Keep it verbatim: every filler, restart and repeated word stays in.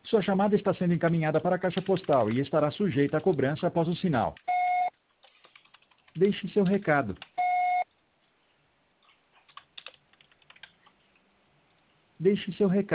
Sua chamada está sendo encaminhada para a caixa postal e estará sujeita a cobrança após o sinal. Deixe seu recado. Deixe seu recado.